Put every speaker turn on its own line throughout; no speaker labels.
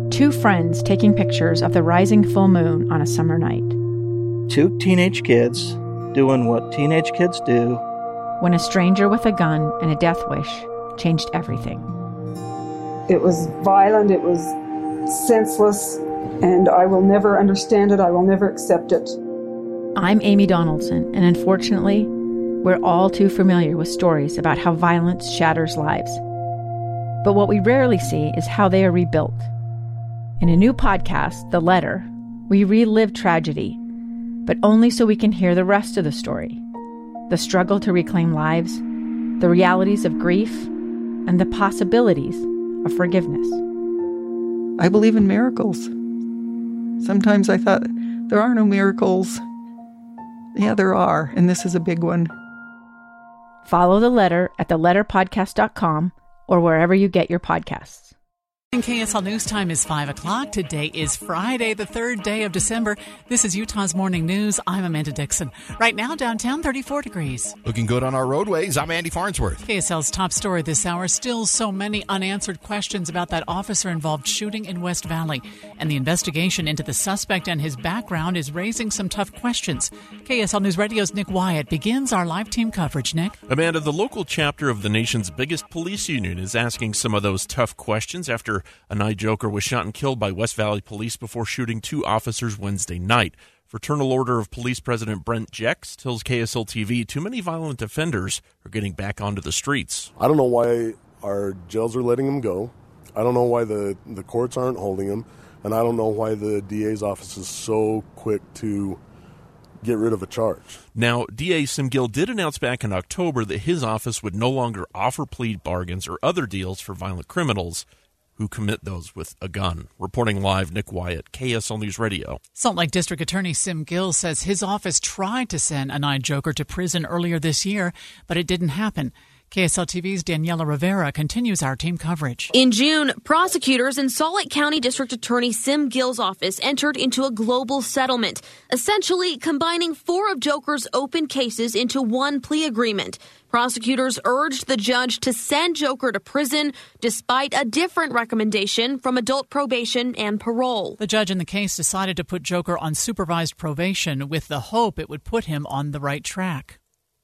Two friends taking pictures of the rising full moon on a summer night.
Two teenage kids doing what teenage kids do.
When a stranger with a gun and a death wish changed everything.
It was violent, it was senseless, and I will never understand it, I will never accept it.
I'm Amy Donaldson, and unfortunately, we're all too familiar with stories about how violence shatters lives. But what we rarely see is how they are rebuilt. In a new podcast, The Letter, we relive tragedy, but only so we can hear the rest of the story. The struggle to reclaim lives, the realities of grief, and the possibilities of forgiveness.
I believe in miracles. Sometimes I thought, there are no miracles. Yeah, there are, and this is a big one.
Follow The Letter at theletterpodcast.com or wherever you get your podcasts.
KSL News Time is 5 o'clock. Today is Friday, the third day of December. This is Utah's Morning News. I'm Amanda Dixon. Right now, downtown, 34 degrees.
Looking good on our roadways. I'm Andy Farnsworth.
KSL's top story this hour, still so many unanswered questions about that officer-involved shooting in West Valley. And the investigation into the suspect and his background is raising some tough questions. KSL News Radio's Nick Wyatt begins our live team coverage. Nick?
Amanda, the local chapter of the nation's biggest police union is asking some of those tough questions after a night joker was shot and killed by West Valley police before shooting two officers Wednesday night. Fraternal Order of Police President Brent Jex tells KSL TV too many violent offenders are getting back onto the streets.
I don't know why our jails are letting them go. I don't know why the courts aren't holding them. And I don't know why the DA's office is so quick to get rid of a charge.
Now, DA Sim Gill did announce back in October that his office would no longer offer plea bargains or other deals for violent criminals who commit those with a gun. Reporting live, Nick Wyatt, KSL News Radio.
Salt Lake District Attorney Sim Gill says his office tried to send a night joker to prison earlier this year, but it didn't happen. KSL TV's Daniela Rivera continues our team coverage.
In June, prosecutors in Salt Lake County District Attorney Sim Gill's office entered into a global settlement, essentially combining four of Joker's open cases into one plea agreement. Prosecutors urged the judge to send Joker to prison despite a different recommendation from adult probation and parole.
The judge in the case decided to put Joker on supervised probation with the hope it would put him on the right track.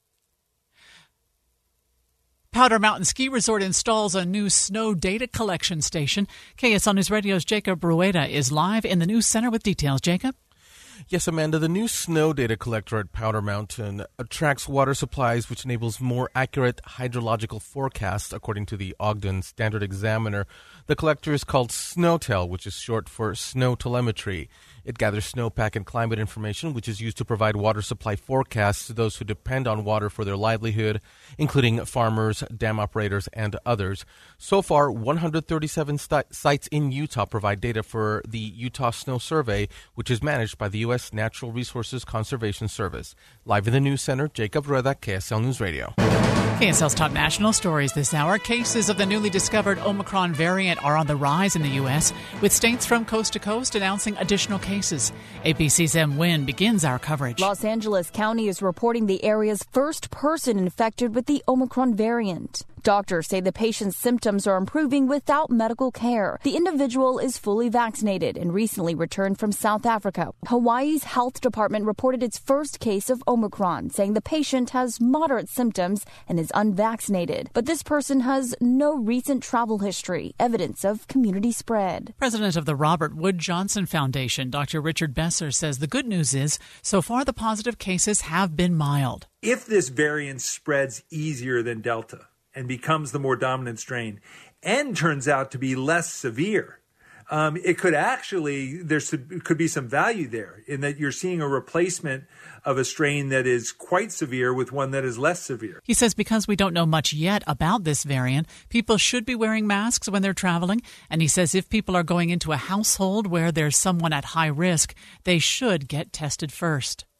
Powder Mountain Ski Resort installs a new snow data collection station. KSL News Radio's Jacob Rueda is live in the news center with details. Jacob?
Yes, Amanda, the new snow data collector at Powder Mountain tracks water supplies, which enables more accurate hydrological forecasts, according to the Ogden Standard Examiner. The collector is called SNOTEL, which is short for snow telemetry. It gathers snowpack and climate information, which is used to provide water supply forecasts to those who depend on water for their livelihood, including farmers, dam operators, and others. So far, 137 sites in Utah provide data for the Utah Snow Survey, which is managed by the U.S. Natural Resources Conservation Service. Live in the News Center, Jacob Rueda, KSL News Radio.
KSL's top national stories this hour. Cases of the newly discovered Omicron variant are on the rise in the U.S., with states from coast to coast announcing additional cases. ABC's M. Wynn begins our coverage.
Los Angeles County is reporting the area's first person infected with the Omicron variant. Doctors say the patient's symptoms are improving without medical care. The individual is fully vaccinated and recently returned from South Africa. Hawaii's health department reported its first case of Omicron, saying the patient has moderate symptoms and is unvaccinated. But this person has no recent travel history, evidence of community spread.
President of the Robert Wood Johnson Foundation, Dr. Richard Besser, says the good news is so far the positive cases have been mild.
If this variant spreads easier than Delta and becomes the more dominant strain and turns out to be less severe, it could actually, could be some value there in that you're seeing a replacement of a strain that is quite severe with one that is less severe.
He says because we don't know much yet about this variant, people should be wearing masks when they're traveling. And he says if people are going into a household where there's someone at high risk, they should get tested first.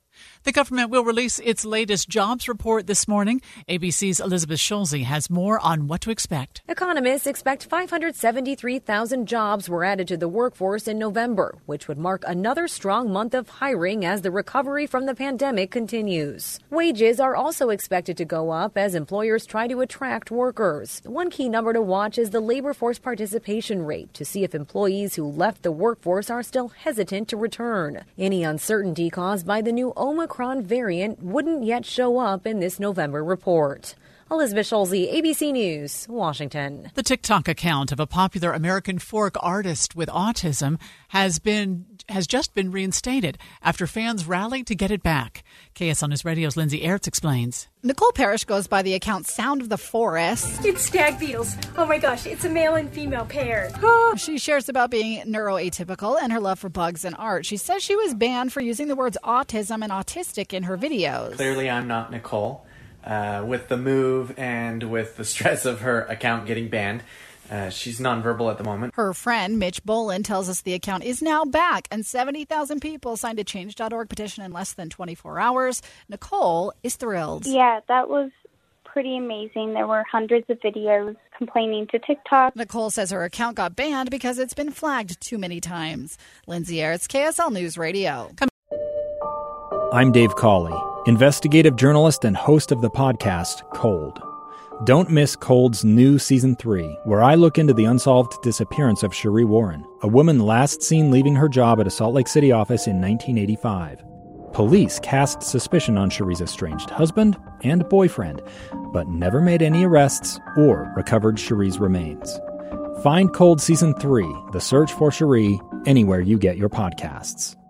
The government will release its latest jobs report this morning. ABC's Elizabeth Schulze has more on what to expect.
Economists expect 573,000 jobs were added to the workforce in November, which would mark another strong month of hiring as the recovery from the pandemic continues. Wages are also expected to go up as employers try to attract workers. One key number to watch is the labor force participation rate to see if employees who left the workforce are still hesitant to return. Any uncertainty caused by the new Omicron variant wouldn't yet show up in this November report. Elizabeth Schulze, ABC News, Washington.
The TikTok account of a popular American folk artist with autism has just been reinstated after fans rallied to get it back. KSL News Radio's Lindsay Aerts explains.
Nicole Parrish goes by the account Sound of the Forest.
It's stag beetles. Oh my gosh, it's a male and female pair.
She shares about being neuroatypical and her love for bugs and art. She says she was banned for using the words autism and autistic in her videos.
Clearly, I'm not Nicole. With the move and with the stress of her account getting banned, she's nonverbal at the moment.
Her friend Mitch Bolin tells us the account is now back, and 70,000 people signed a Change.org petition in less than 24 hours. Nicole is thrilled.
Yeah, that was pretty amazing. There were hundreds of videos complaining to TikTok.
Nicole says her account got banned because it's been flagged too many times. Lindsay Aerts, KSL News Radio.
I'm Dave Cawley, investigative journalist and host of the podcast Cold. Don't miss Cold's new Season 3, where I look into the unsolved disappearance of Cherie Warren, a woman last seen leaving her job at a Salt Lake City office in 1985. Police cast suspicion on Cherie's estranged husband and boyfriend, but never made any arrests or recovered Cherie's remains. Find Cold Season 3, The Search for Cherie, anywhere you get your podcasts.